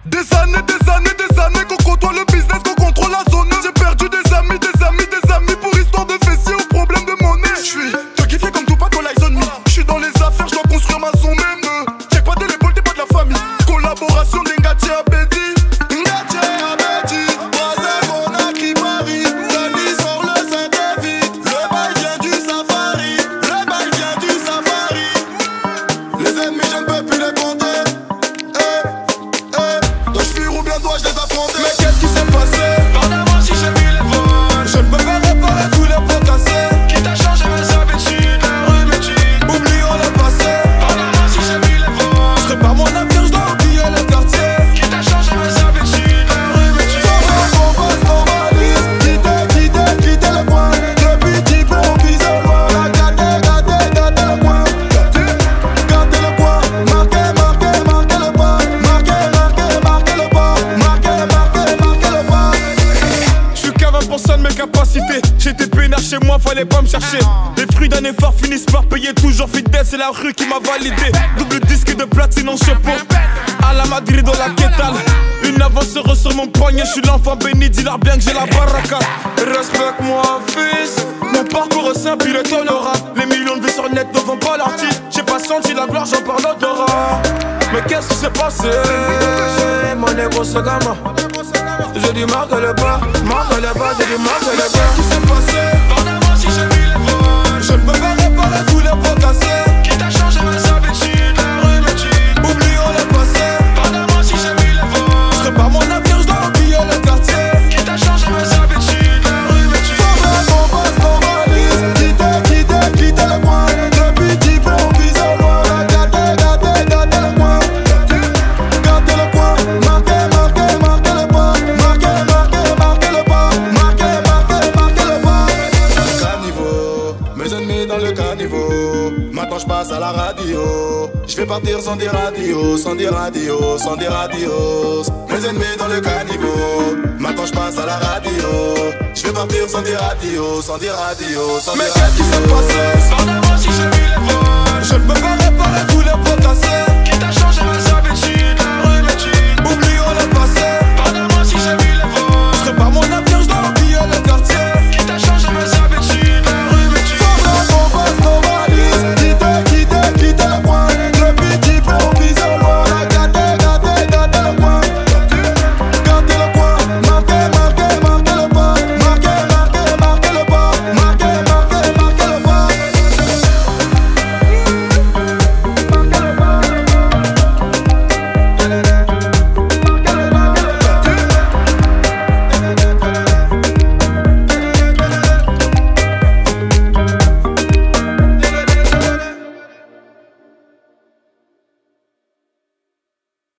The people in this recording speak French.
Des années qu'on contrôle le business, qu'on contrôle la zone. J'ai perdu des amis pour histoire de fessiers ou problème de monnaie. J'suis certifié comme tout pas dans l'Eyes on me. J'suis dans les affaires, j'dois construire ma zone même. Check pas de l'épaule, t'es pas de la famille. Collaboration d'Engati Abedi. Ngati Abedi. Basel, Conakry, Paris. Denis sort le Saint-David. Le bail vient du safari. Le bail vient du safari. Les ennemis, je ne peux plus les compter. Dois-je fuir ou bien dois-je les affronter? Mais qu'est-ce qui s'est passé? Pardonne-moi si j'ai mis les voiles. Je ne peux pas réparer tous les pots cassés. Qui t'a changé mes habitudes, la remétude. Oublions le passé. Pardonne-moi si j'ai mis les voiles. Je prépare mon avenir, je dois oublier le quartier. Qui t'a changé mes habitudes, la remétude. On va se normalise. Quitter le coin. Depuis 10 ans, on vise loin. Gardez le coin. Gardez le coin. Marquez le pas. Marquez le pas. J'suis qu'à 20% de mes capacités. J'étais peinard chez moi, fallait pas me chercher. Les fruits d'un effort finissent par payer. Toujours fidèle, c'est la rue qui m'a validé. Double disque de platine en chapeau. À la Madrid dans la quétale. Une avance heureuse sur mon poignet. J'suis l'enfant béni, dis-leur bien que j'ai la baraka. Respecte-moi, fils. Mon parcours est simple, il est honorable. Les millions de vues sur net ne vont pas leur titre. J'ai pas senti la gloire, j'en parle d'odorat. Mais qu'est-ce qui s'est passé? Mon égo se gamin. J'ai dit marque le pas, j'ai dit marque le pas. Qu'est-ce qui s'est passé? Pardonne-moi si j'ai mis les voiles. Je ne peux pas réparer tous les pots cassés. Qui t'a changé mes habitudes, la remétude. Oublions le passé. Pardonne-moi si j'ai mis les voiles. Je prépare mon avenir, je dois oublier le quartier. Qui t'a changé mes habitudes, la remétude. On va se normalise. Quitter le coin. Depuis 10 ans, on vise loin. Gardez le coin. Gardez le coin. Marquez le pas. Marquez le pas. Caniveau, mes ennemis dans le caniveau. Maintenant je passe à la radio. Je vais partir sans des radios. Mes ennemis dans le caniveau. Maintenant je passe à la radio. Je vais partir sans des radios. Mais qu'est-ce qui s'est passé? Pardonne-moi si j'ai mis les voiles. Je ne peux pas réparer tous les pots cassés.